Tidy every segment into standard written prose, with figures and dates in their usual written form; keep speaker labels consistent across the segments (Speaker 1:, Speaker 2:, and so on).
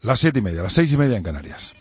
Speaker 1: Las 7:30, las 6:30 en Canarias.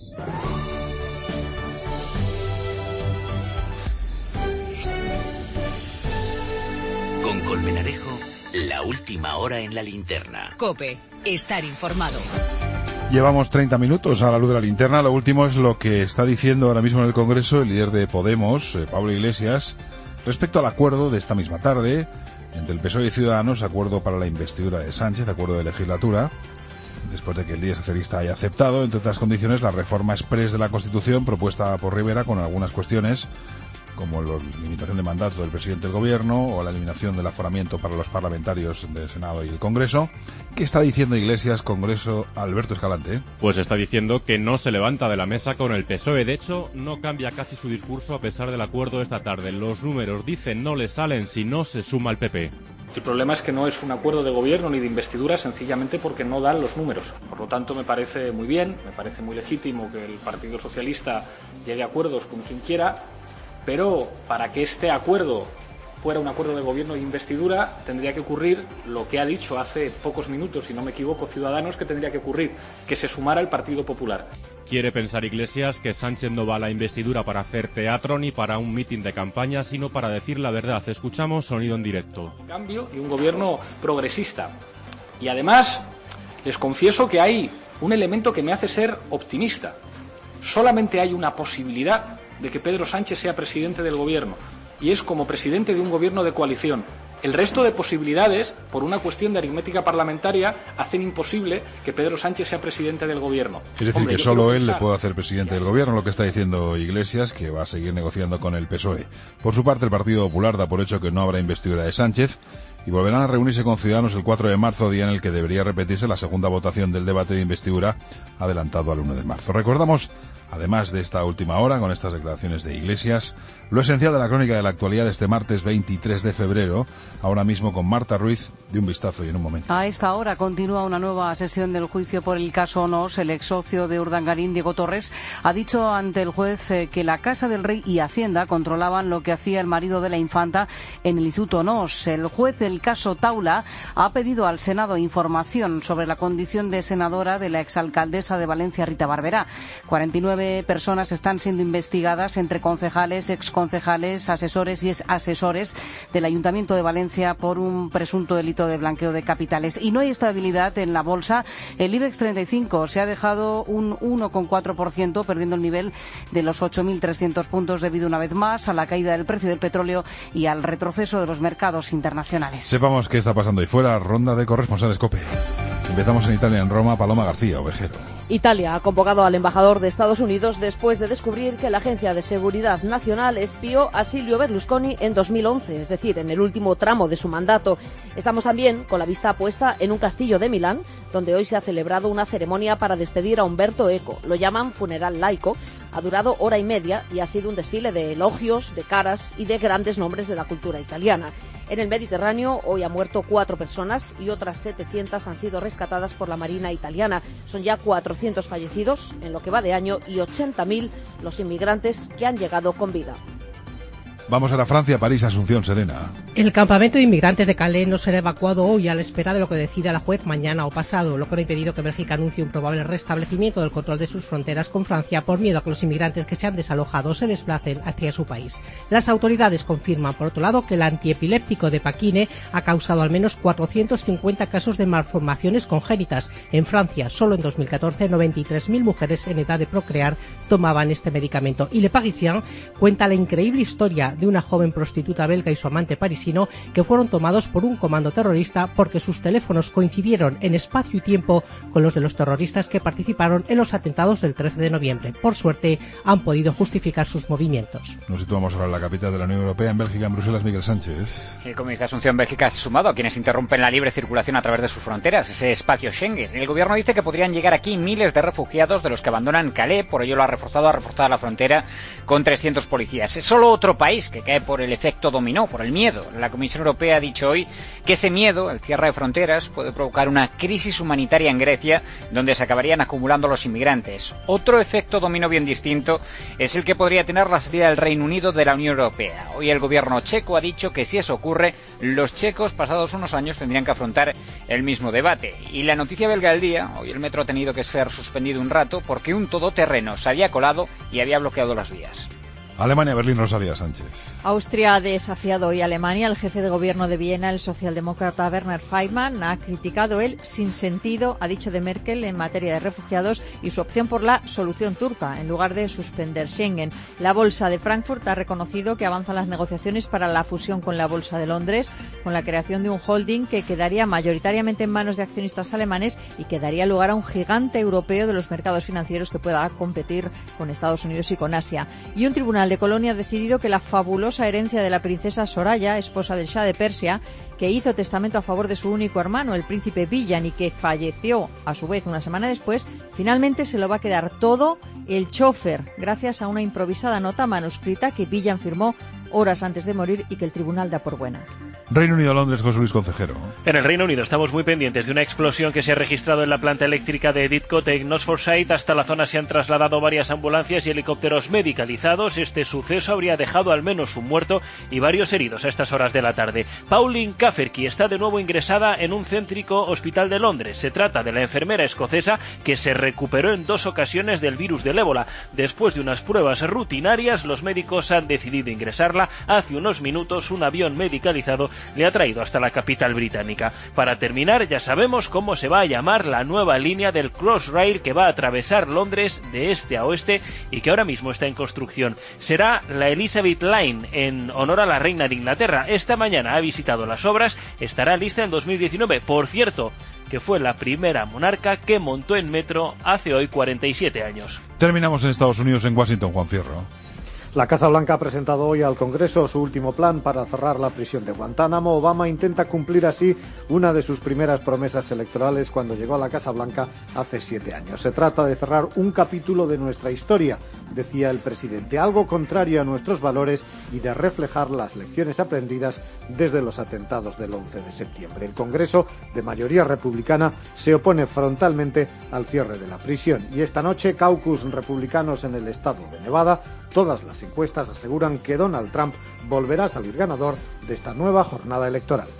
Speaker 2: Con Colmenarejo, la última hora en la linterna.
Speaker 3: COPE, estar informado.
Speaker 1: Llevamos 30 minutos a la luz de la linterna. Lo último es lo que está diciendo ahora mismo en el Congreso el líder de Podemos, Pablo Iglesias, respecto al acuerdo de esta misma tarde entre el PSOE y Ciudadanos, acuerdo para la investidura de Sánchez, acuerdo de legislatura, después de que el líder socialista haya aceptado, entre otras condiciones, la reforma exprés de la Constitución propuesta por Rivera, con algunas cuestiones como la limitación de mandato del presidente del Gobierno o la eliminación del aforamiento para los parlamentarios del Senado y el Congreso. ¿Qué está diciendo Iglesias, Congreso, Alberto Escalante?
Speaker 4: Pues está diciendo que no se levanta de la mesa con el PSOE. De hecho, no cambia casi su discurso a pesar del acuerdo de esta tarde. Los números, dicen, no le salen si no se suma el PP.
Speaker 5: El problema es que no es un acuerdo de gobierno ni de investidura, sencillamente porque no dan los números. Por lo tanto, me parece muy bien, me parece muy legítimo que el Partido Socialista llegue a acuerdos con quien quiera, pero para que este acuerdo fuera un acuerdo de gobierno e investidura, tendría que ocurrir lo que ha dicho hace pocos minutos, si no me equivoco, Ciudadanos, que tendría que ocurrir, que se sumara el Partido Popular.
Speaker 4: Quiere pensar Iglesias que Sánchez no va a la investidura para hacer teatro ni para un mitin de campaña, sino para decir la verdad. Escuchamos sonido en directo.
Speaker 5: Cambio y un gobierno progresista. Y además, les confieso que hay un elemento que me hace ser optimista. Solamente hay una posibilidad de que Pedro Sánchez sea presidente del gobierno, y es como presidente de un gobierno de coalición. El resto de posibilidades, por una cuestión de aritmética parlamentaria, hacen imposible que Pedro Sánchez sea presidente del gobierno.
Speaker 1: Es decir, que solo él le puede hacer presidente del gobierno, lo que está diciendo Iglesias, que va a seguir negociando con el PSOE. Por su parte, el Partido Popular da por hecho que no habrá investidura de Sánchez y volverán a reunirse con Ciudadanos el 4 de marzo, día en el que debería repetirse la segunda votación del debate de investidura, adelantado al 1 de marzo. Recordamos, además de esta última hora, con estas declaraciones de Iglesias, lo esencial de la crónica de la actualidad de este martes 23 de febrero, ahora mismo con Marta Ruiz, de un vistazo y en un momento.
Speaker 6: A esta hora continúa una nueva sesión del juicio por el caso Onós. El ex socio de Urdangarín, Diego Torres, ha dicho ante el juez que la Casa del Rey y Hacienda controlaban lo que hacía el marido de la infanta en el Instituto Onós. El juez del caso Taula ha pedido al Senado información sobre la condición de senadora de la exalcaldesa de Valencia, Rita Barberá. 49 personas están siendo investigadas, entre concejales, exconcejales, asesores y exasesores del Ayuntamiento de Valencia, por un presunto delito de blanqueo de capitales. Y no hay estabilidad en la bolsa. El IBEX 35 se ha dejado un 1,4%, perdiendo el nivel de los 8.300 puntos debido una vez más a la caída del precio del petróleo y al retroceso de los mercados internacionales.
Speaker 1: Sepamos qué está pasando ahí fuera. Ronda de corresponsales COPE. Empezamos en Italia, en Roma. Paloma García, Ovejero.
Speaker 7: Italia ha convocado al embajador de Estados Unidos después de descubrir que la Agencia de Seguridad Nacional espió a Silvio Berlusconi en 2011, es decir, en el último tramo de su mandato. Estamos también con la vista puesta en un castillo de Milán, donde hoy se ha celebrado una ceremonia para despedir a Umberto Eco. Lo llaman funeral laico. Ha durado hora y media y ha sido un desfile de elogios, de caras y de grandes nombres de la cultura italiana. En el Mediterráneo hoy han muerto 4 personas y otras 700 han sido rescatadas por la Marina italiana. Son ya 400 fallecidos en lo que va de año y 80.000 los inmigrantes que han llegado con vida.
Speaker 1: Vamos a la Francia, París, Asunción, Serena.
Speaker 8: El campamento de inmigrantes de Calais no será evacuado hoy a la espera de lo que decida la juez mañana o pasado, lo que no ha impedido que Bélgica anuncie un probable restablecimiento del control de sus fronteras con Francia por miedo a que los inmigrantes que se han desalojado se desplacen hacia su país. Las autoridades confirman, por otro lado, que el antiepiléptico de Paquine ha causado al menos 450 casos de malformaciones congénitas. En Francia, solo en 2014, 93.000 mujeres en edad de procrear tomaban este medicamento. Y Le Parisien cuenta la increíble historia de una joven prostituta belga y su amante parisino que fueron tomados por un comando terrorista porque sus teléfonos coincidieron en espacio y tiempo con los de los terroristas que participaron en los atentados del 13 de noviembre. Por suerte, han podido justificar sus movimientos.
Speaker 1: Nos situamos ahora en la capital de la Unión Europea, en Bélgica, en Bruselas, Miguel Sánchez.
Speaker 9: Como dice Asunción, Bélgica se ha sumado a quienes interrumpen la libre circulación a través de sus fronteras, ese espacio Schengen. El gobierno dice que podrían llegar aquí miles de refugiados de los que abandonan Calais, por ello ha reforzado la frontera con 300 policías. Es solo otro país crisis que cae por el efecto dominó, por el miedo. La Comisión Europea ha dicho hoy que ese miedo, el cierre de fronteras, puede provocar una crisis humanitaria en Grecia, donde se acabarían acumulando los inmigrantes. Otro efecto dominó bien distinto es el que podría tener la salida del Reino Unido de la Unión Europea. Hoy el gobierno checo ha dicho que si eso ocurre, los checos, pasados unos años, tendrían que afrontar el mismo debate. Y la noticia belga del día: hoy el metro ha tenido que ser suspendido un rato porque un todoterreno se había colado y había bloqueado las vías.
Speaker 1: Alemania, Berlín, Rosalía Sánchez.
Speaker 10: Austria ha desafiado hoy a Alemania. El jefe de gobierno de Viena, el socialdemócrata Werner Faymann, ha criticado el sinsentido, ha dicho, de Merkel en materia de refugiados y su opción por la solución turca, en lugar de suspender Schengen. La Bolsa de Frankfurt ha reconocido que avanzan las negociaciones para la fusión con la Bolsa de Londres, con la creación de un holding que quedaría mayoritariamente en manos de accionistas alemanes y que daría lugar a un gigante europeo de los mercados financieros que pueda competir con Estados Unidos y con Asia. Y un tribunal de Colonia ha decidido que la fabulosa herencia de la princesa Soraya, esposa del Shah de Persia, que hizo testamento a favor de su único hermano, el príncipe Villan, y que falleció a su vez una semana después, finalmente se lo va a quedar todo el chofer, gracias a una improvisada nota manuscrita que Villan firmó horas antes de morir y que el tribunal da por buena.
Speaker 1: Reino Unido, Londres, José Luis Concejero.
Speaker 11: En el Reino Unido estamos muy pendientes de una explosión que se ha registrado en la planta eléctrica de Didcot en Oxfordshire. Hasta la zona se han trasladado varias ambulancias y helicópteros medicalizados. Este suceso habría dejado al menos un muerto y varios heridos a estas horas de la tarde. Pauline Cafferty está de nuevo ingresada en un céntrico hospital de Londres. Se trata de la enfermera escocesa que se recuperó en 2 ocasiones del virus del ébola. Después de unas pruebas rutinarias, los médicos han decidido ingresarla. Hace unos minutos un avión medicalizado le ha traído hasta la capital británica. Para terminar, ya sabemos cómo se va a llamar la nueva línea del Crossrail que va a atravesar Londres de este a oeste y que ahora mismo está en construcción. Será la Elizabeth Line, en honor a la reina de Inglaterra. Esta mañana ha visitado las obras, estará lista en 2019. Por cierto, que fue la primera monarca que montó en metro hace hoy 47 años.
Speaker 1: Terminamos en Estados Unidos, en Washington, Juan Fierro.
Speaker 12: La Casa Blanca ha presentado hoy al Congreso su último plan para cerrar la prisión de Guantánamo. Obama intenta cumplir así una de sus primeras promesas electorales cuando llegó a la Casa Blanca hace 7 años. Se trata de cerrar un capítulo de nuestra historia, decía el presidente, algo contrario a nuestros valores y de reflejar las lecciones aprendidas desde los atentados del 11 de septiembre. El Congreso, de mayoría republicana, se opone frontalmente al cierre de la prisión. Y esta noche, caucus republicanos en el estado de Nevada. Todas las encuestas aseguran que Donald Trump volverá a salir ganador de esta nueva jornada electoral.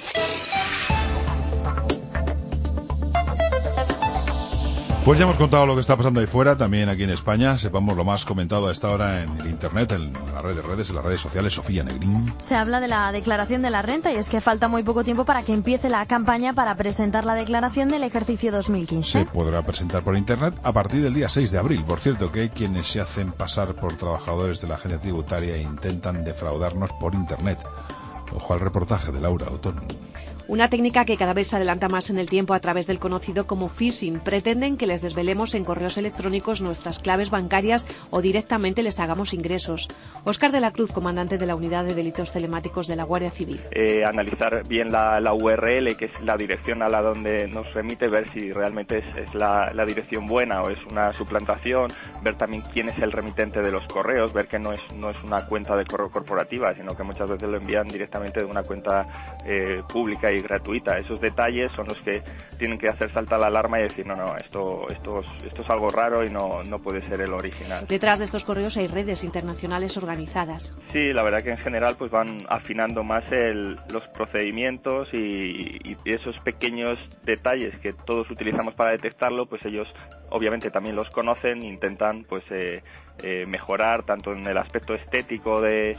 Speaker 1: Pues ya hemos contado lo que está pasando ahí fuera, también aquí en España. Sepamos lo más comentado a esta hora en el Internet, en las redes, en las redes sociales. Sofía Negrín.
Speaker 13: Se habla de la declaración de la renta y es que falta muy poco tiempo para que empiece la campaña para presentar la declaración del ejercicio 2015.
Speaker 1: Se podrá presentar por Internet a partir del día 6 de abril. Por cierto, que hay quienes se hacen pasar por trabajadores de la agencia tributaria e intentan defraudarnos por Internet. Ojo al reportaje de Laura Otón.
Speaker 14: Una técnica que cada vez se adelanta más en el tiempo a través del conocido como phishing. Pretenden que les desvelemos en correos electrónicos nuestras claves bancarias o directamente les hagamos ingresos. Óscar de la Cruz, comandante de la Unidad de Delitos Telemáticos de la Guardia Civil.
Speaker 15: Analizar bien la URL, que es la dirección a la donde nos remite, ver si realmente es la dirección buena o es una suplantación, ver también quién es el remitente de los correos, ver que no es una cuenta de correo corporativa, sino que muchas veces lo envían directamente de una cuenta pública y gratuita. Esos detalles son los que tienen que hacer saltar la alarma y decir no, esto es algo raro y no puede ser el original.
Speaker 14: Detrás de estos correos hay redes internacionales organizadas.
Speaker 15: Sí, la verdad que en general pues van afinando más los procedimientos y esos pequeños detalles que todos utilizamos para detectarlo, pues ellos obviamente también los conocen e intentan pues mejorar tanto en el aspecto estético de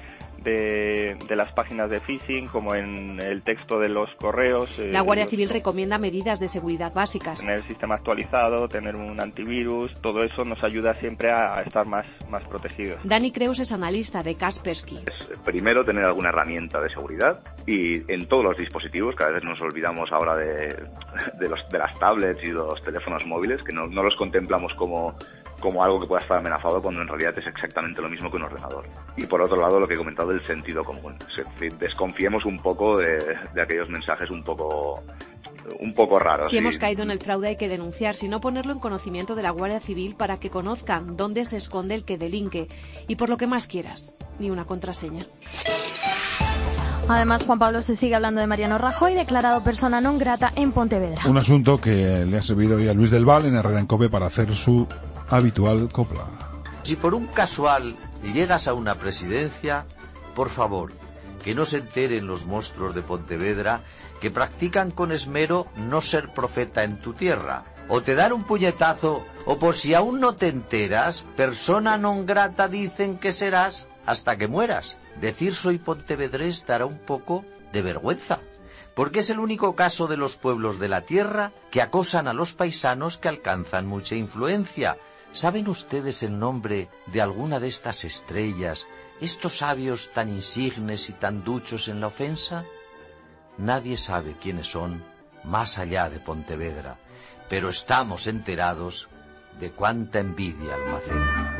Speaker 15: las páginas de phishing como en el texto de los correos.
Speaker 14: La Guardia Civil recomienda medidas de seguridad básicas.
Speaker 15: Tener el sistema actualizado, tener un antivirus, todo eso nos ayuda siempre a estar más protegidos.
Speaker 14: Dani Creus es analista de Kaspersky.
Speaker 16: Primero, tener alguna herramienta de seguridad y en todos los dispositivos, cada vez nos olvidamos ahora de las tablets y los teléfonos móviles, que no los contemplamos como algo que pueda estar amenazado cuando en realidad es exactamente lo mismo que un ordenador. Y por otro lado, lo que he comentado del sentido común. Desconfiemos un poco de aquellos mensajes un poco un poco raro.
Speaker 14: Si hemos caído en el fraude hay que denunciar, sino ponerlo en conocimiento de la Guardia Civil para que conozcan dónde se esconde el que delinque. Y por lo que más quieras, ni una contraseña.
Speaker 13: Además, Juan Pablo, se sigue hablando de Mariano Rajoy, declarado persona non grata en Pontevedra.
Speaker 1: Un asunto que le ha servido hoy a Luis del Val en Herrera en COPE para hacer su habitual copla.
Speaker 17: Si por un casual llegas a una presidencia, por favor, que no se enteren los monstruos de Pontevedra que practican con esmero no ser profeta en tu tierra. O te dan un puñetazo, o por si aún no te enteras, persona non grata dicen que serás hasta que mueras. Decir soy pontevedrés dará un poco de vergüenza, porque es el único caso de los pueblos de la tierra que acosan a los paisanos que alcanzan mucha influencia. ¿Saben ustedes el nombre de alguna de estas estrellas, estos sabios tan insignes y tan duchos en la ofensa? Nadie sabe quiénes son más allá de Pontevedra, pero estamos enterados de cuánta envidia almacena.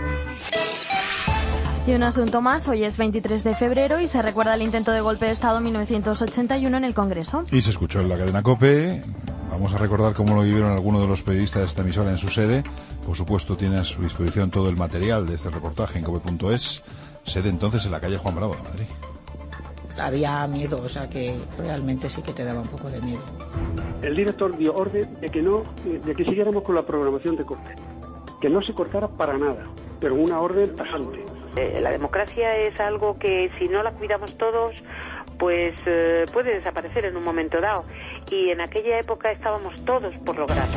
Speaker 13: Y un asunto más, hoy es 23 de febrero y se recuerda el intento de golpe de Estado en 1981 en el Congreso.
Speaker 1: Y se escuchó en la cadena COPE. Vamos a recordar cómo lo vivieron algunos de los periodistas de esta emisora en su sede. Por supuesto, tiene a su disposición todo el material de este reportaje en cope.es. Sede entonces en la calle Juan Bravo de Madrid.
Speaker 18: Había miedo, o sea que realmente sí que te daba un poco de miedo.
Speaker 19: El director dio orden de que siguiéramos con la programación de COPE, que no se cortara para nada, pero una orden tajante.
Speaker 20: La democracia es algo que si no la cuidamos todos, pues puede desaparecer en un momento dado. Y en aquella época estábamos todos por lograrla.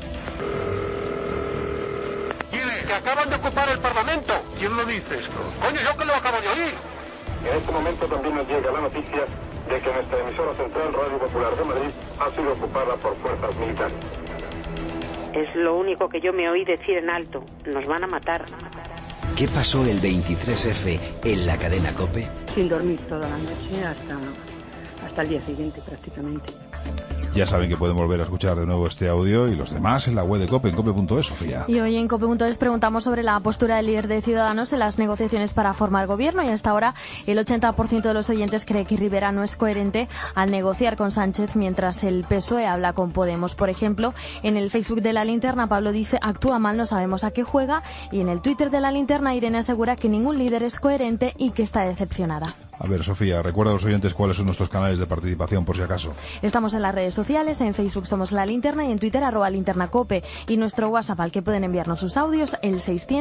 Speaker 21: Que acaban de ocupar el Parlamento. ¿Quién lo dice esto? Coño, yo que lo acabo de oír.
Speaker 22: En este momento también nos llega la noticia de que nuestra emisora central Radio Popular de Madrid ha sido ocupada por fuerzas militares.
Speaker 20: Es lo único que yo me oí decir en alto. Nos van a matar.
Speaker 2: ¿Qué pasó el 23F en la cadena COPE?
Speaker 23: Sin dormir toda la noche hasta el día siguiente prácticamente.
Speaker 1: Ya saben que pueden volver a escuchar de nuevo este audio y los demás en la web de COPE, en cope.es, Sofía.
Speaker 13: Y hoy en cope.es preguntamos sobre la postura del líder de Ciudadanos en las negociaciones para formar gobierno y hasta ahora el 80% de los oyentes cree que Rivera no es coherente al negociar con Sánchez mientras el PSOE habla con Podemos. Por ejemplo, en el Facebook de La Linterna Pablo dice actúa mal, no sabemos a qué juega, y en el Twitter de La Linterna Irene asegura que ningún líder es coherente y que está decepcionada.
Speaker 1: A ver, Sofía, recuerda a los oyentes cuáles son nuestros canales de participación, por si acaso.
Speaker 13: Estamos en las redes sociales, en Facebook somos La Linterna y en Twitter @linternacope. Y nuestro WhatsApp al que pueden enviarnos sus audios, el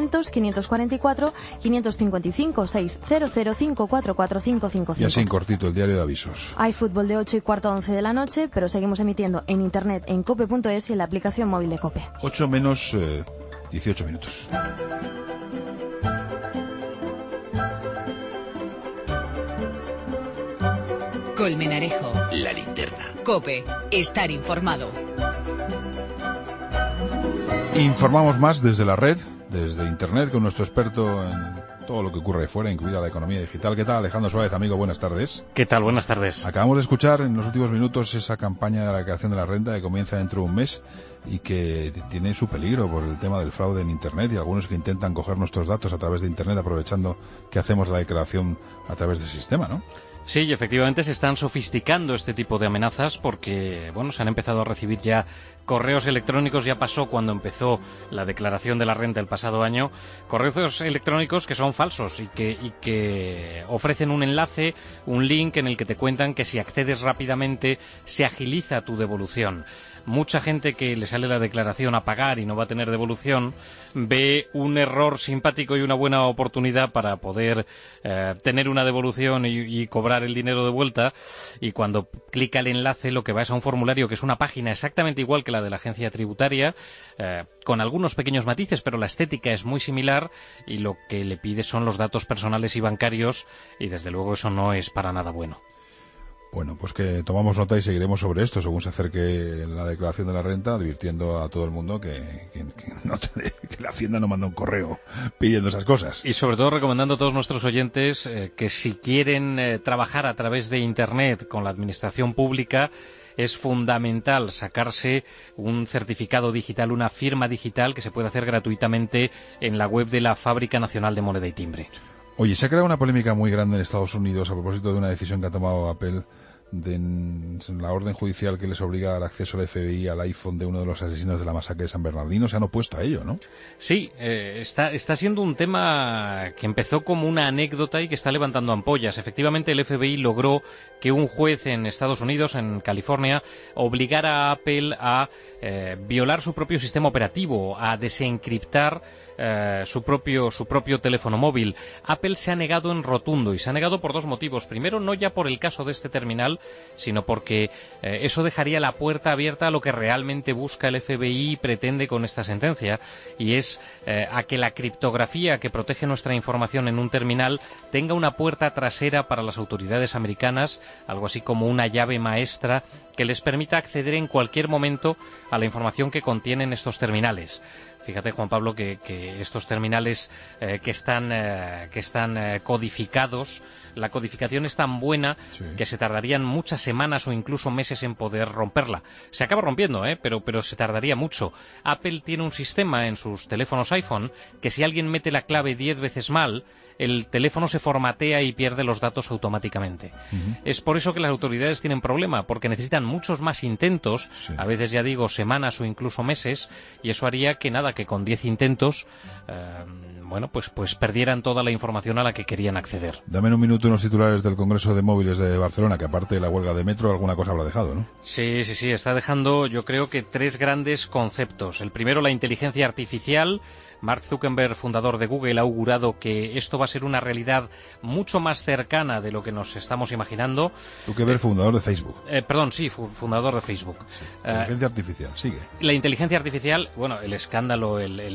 Speaker 13: 600-544-555, 600-544-555.
Speaker 1: Y así en cortito, el diario de avisos.
Speaker 13: Hay fútbol de 8 y cuarto a 11 de la noche, pero seguimos emitiendo en internet, en cope.es y en la aplicación móvil de COPE.
Speaker 1: 8 menos 18 minutos.
Speaker 3: Colmenarejo.
Speaker 2: La Linterna.
Speaker 3: COPE. Estar informado.
Speaker 1: Informamos más desde la red, desde internet, con nuestro experto en todo lo que ocurre ahí fuera, incluida la economía digital. ¿Qué tal, Alejandro Suárez, amigo? Buenas tardes.
Speaker 24: ¿Qué tal? Buenas tardes.
Speaker 1: Acabamos de escuchar en los últimos minutos esa campaña de la declaración de la renta que comienza dentro de un mes y que tiene su peligro por el tema del fraude en Internet y algunos que intentan coger nuestros datos a través de Internet aprovechando que hacemos la declaración a través del sistema, ¿no?
Speaker 24: Sí, y efectivamente se están sofisticando este tipo de amenazas porque, bueno, se han empezado a recibir ya correos electrónicos, ya pasó cuando empezó la declaración de la renta el pasado año, correos electrónicos que son falsos y que ofrecen un enlace, un link en el que te cuentan que si accedes rápidamente se agiliza tu devolución. Mucha gente que le sale la declaración a pagar y no va a tener devolución ve un error simpático y una buena oportunidad para poder tener una devolución y cobrar el dinero de vuelta, y cuando clica el enlace lo que va es a un formulario que es una página exactamente igual que la de la agencia tributaria, con algunos pequeños matices, pero la estética es muy similar y lo que le pide son los datos personales y bancarios y desde luego eso no es para nada bueno.
Speaker 1: Bueno, pues que tomamos nota y seguiremos sobre esto según se acerque la declaración de la renta, advirtiendo a todo el mundo que la Hacienda no manda un correo pidiendo esas cosas.
Speaker 24: Y sobre todo recomendando a todos nuestros oyentes que si quieren trabajar a través de Internet con la administración pública, es fundamental sacarse un certificado digital, una firma digital que se puede hacer gratuitamente en la web de la Fábrica Nacional de Moneda y Timbre.
Speaker 1: Oye, se ha creado una polémica muy grande en Estados Unidos a propósito de una decisión que ha tomado Apple la orden judicial que les obliga a dar acceso al FBI al iPhone de uno de los asesinos de la masacre de San Bernardino, se han opuesto a ello, ¿no?
Speaker 24: Sí, está siendo un tema que empezó como una anécdota y que está levantando ampollas. Efectivamente, el FBI logró que un juez en Estados Unidos, en California, obligara a Apple a violar su propio sistema operativo, a desencriptar su propio teléfono móvil. Apple se ha negado en rotundo, y se ha negado por dos motivos. Primero, no ya por el caso de este terminal, sino porque eso dejaría la puerta abierta a lo que realmente busca el FBI y pretende con esta sentencia, y es a que la criptografía que protege nuestra información en un terminal tenga una puerta trasera para las autoridades americanas, algo así como una llave maestra que les permita acceder en cualquier momento a la información que contienen estos terminales. Fíjate, Juan Pablo, que estos terminales que están codificados, la codificación es tan buena que se tardarían muchas semanas o incluso meses en poder romperla. Se acaba rompiendo, pero se tardaría mucho. Apple tiene un sistema en sus teléfonos iPhone que si alguien mete la clave 10 veces mal, el teléfono se formatea y pierde los datos automáticamente. Es por eso que las autoridades tienen problema, porque necesitan muchos más intentos, a veces ya digo semanas o incluso meses, y eso haría que con 10 intentos, pues perdieran toda la información a la que querían acceder.
Speaker 1: Dame en un minuto unos titulares del Congreso de Móviles de Barcelona, que aparte de la huelga de metro, alguna cosa habrá dejado, ¿no?
Speaker 24: Sí, está dejando, yo creo que 3 grandes conceptos. El primero, la inteligencia artificial. Mark Zuckerberg, fundador de Google, ha augurado que esto va a ser una realidad mucho más cercana de lo que nos estamos imaginando.
Speaker 1: Zuckerberg, fundador de Facebook.
Speaker 24: Fundador de Facebook.
Speaker 1: Inteligencia artificial, sigue.
Speaker 24: La inteligencia artificial, el escándalo,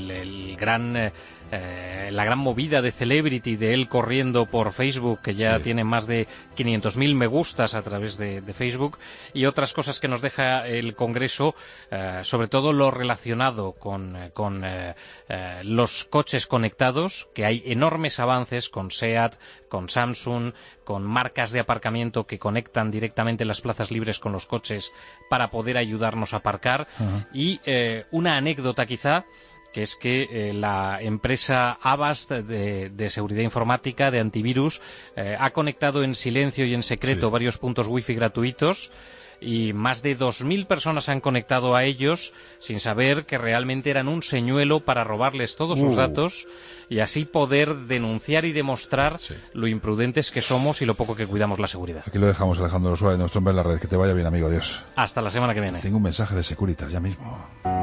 Speaker 24: la gran movida de Celebrity de él corriendo por Facebook, que ya tiene más de 500.000 me gustas a través de Facebook, y otras cosas que nos deja el Congreso, sobre todo lo relacionado con los coches conectados, que hay enormes avances con SEAT, con Samsung, con marcas de aparcamiento que conectan directamente las plazas libres con los coches para poder ayudarnos a aparcar. Y una anécdota quizá, que es que la empresa Avast de seguridad informática, de antivirus, ha conectado en silencio y en secreto varios puntos wifi gratuitos, y más de 2.000 personas han conectado a ellos sin saber que realmente eran un señuelo para robarles todos sus datos y así poder denunciar y demostrar lo imprudentes que somos y lo poco que cuidamos la seguridad.
Speaker 1: Aquí lo dejamos, Alejandro Suárez, nuestro hombre en la red. Que te vaya bien, amigo. Adiós.
Speaker 24: Hasta la semana que viene.
Speaker 1: Tengo un mensaje de Securitas ya mismo.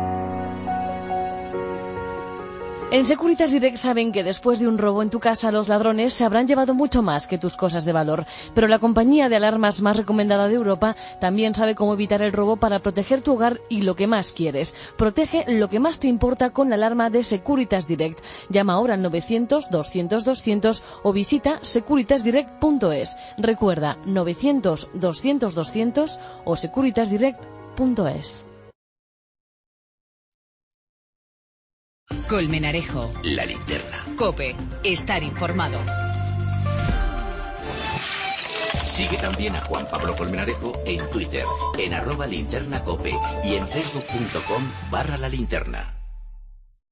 Speaker 4: En Securitas Direct saben que después de un robo en tu casa, los ladrones se habrán llevado mucho más que tus cosas de valor. Pero la compañía de alarmas más recomendada de Europa también sabe cómo evitar el robo para proteger tu hogar y lo que más quieres. Protege lo que más te importa con la alarma de Securitas Direct. Llama ahora al 900-200-200 o visita securitasdirect.es. Recuerda, 900-200-200 o securitasdirect.es.
Speaker 3: Colmenarejo.
Speaker 2: La linterna.
Speaker 3: COPE. Estar informado.
Speaker 2: Sigue también a Juan Pablo Colmenarejo en Twitter, en @linternacope y en facebook.com/lalinterna.